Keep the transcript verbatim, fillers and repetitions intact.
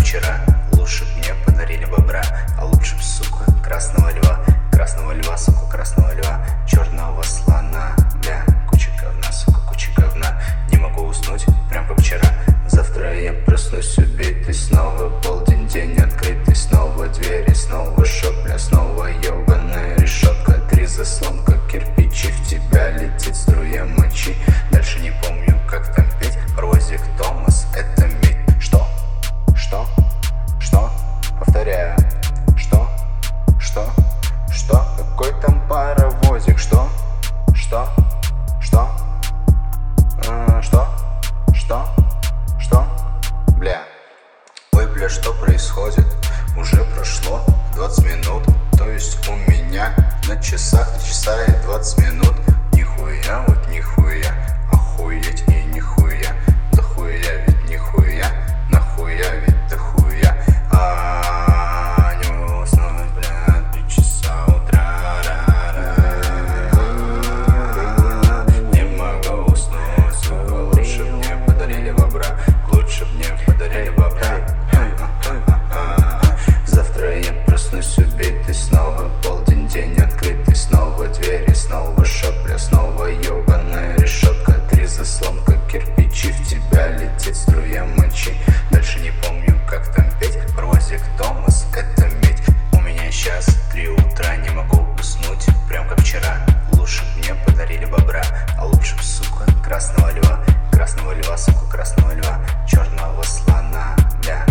вчера. Лучше б мне подарили бобра, а лучше б, сука, красного льва. Красного льва, сука, красного льва. Черного слона, бля, куча говна, сука, куча говна. Не могу уснуть, прям как вчера. Завтра я проснусь убитый снова. Полдень, день открытый, снова двери, снова шопля, снова ебаная решетка. Три заслонка, кирпичи, в тебя летит струя мочи. Дальше не помню, как там петь. Розик, Томас, это мид. Что? Что? Что? Повторяю. Что? Что? Что? Какой там паровозик? Что? Что? Что? А, что? Что? Что? Бля. Ой, бля, что происходит? Уже прошло двадцать минут. То есть у меня на часах, на часа и двадцать минут. Нихуя, вот нихуя. Охуеть и нихуя. Да хуя ведь нихуя. Нахуя ведь да хуя. А не могу уснуть, бля, три часа утра. Не могу уснуть, сука, лучше мне подарили бобра. Лучше мне подарили бобра. Завтра я проснусь убитый снова. Полдень, день открытый, снова двери, снова шопля, снова ебаная решетка. Три заслонка, кирпичи, в тебя летит струя мочи. Дальше не помню, как там петь. Розик, Томас, это медь. У меня сейчас три утра, не могу уснуть, прям как вчера. Лучше б мне подарили бобра, а лучше б, сука, красного льва. Красного льва, сука, красного льва. Черного слона, бля.